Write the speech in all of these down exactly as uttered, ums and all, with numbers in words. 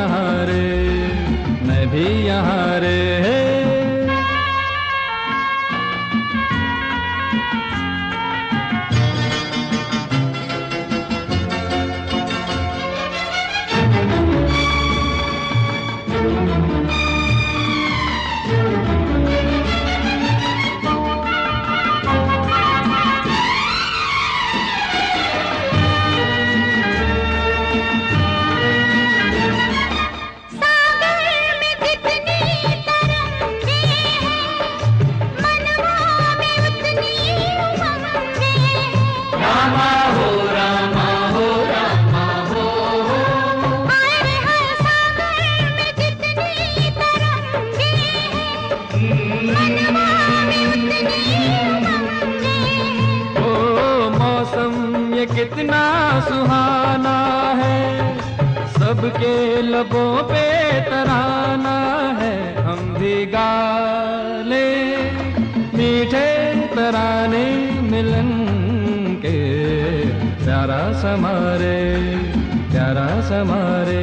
यहाँ रे, मैं भी यहाँ रे। कितना सुहाना है, सबके लबों पे तराना है। हम भी गा ले मीठे तराने मिलन के, प्यारा समारे प्यारा समारे।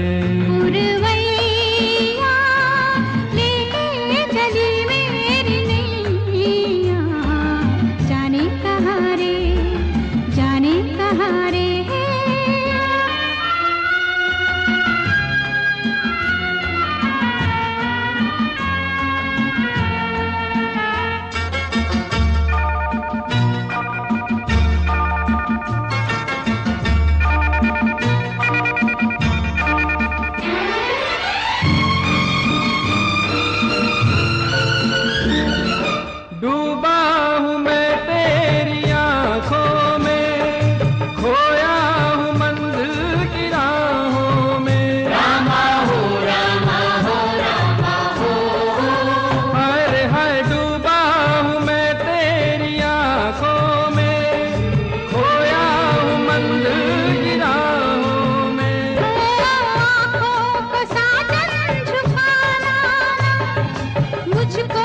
डूबा हूँ मैं तेरी आँखों में, खोया हूँ मंजिल की राहों में। रामा हो रामा हो रामा हो, हाय हाय डूबा हूँ मैं तेरी आँखों में, खोया हूँ मंजिल की राहों में। आँखों को साजन छुपाना, मुझको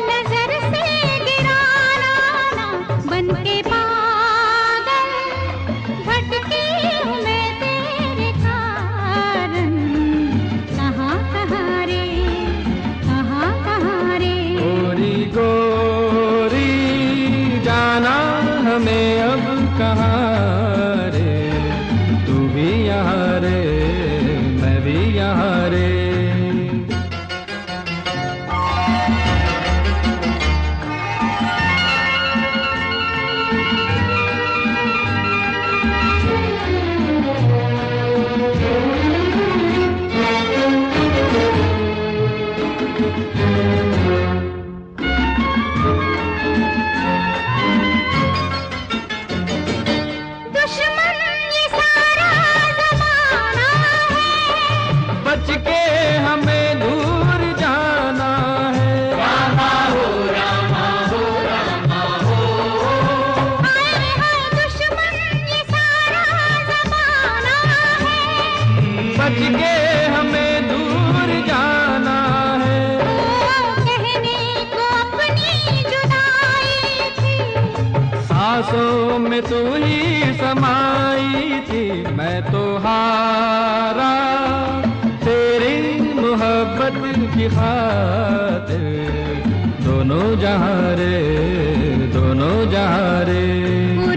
बनके पागल भटकी हूँ मैं तेरे कारण। कहाँ कहाँ रे कहाँ कहाँ रे। गोरी गोरी जाना हमें अब कहाँ रे, तू भी यहाँ रे, मैं भी यहाँ रे। बच के हमें दूर जाना है। रामा हो रामा हो रामा हो, हाय हाय दुश्मन ये सारा ज़माना है। बच के हमें दूर जाना है। ओ कहने को अपनी जुदाई थी, सांसों में तू ही समाई थी। मैं तो हारा मोहब्बत की खातिर, दोनों जहाँ रे दोनों जहाँ रे।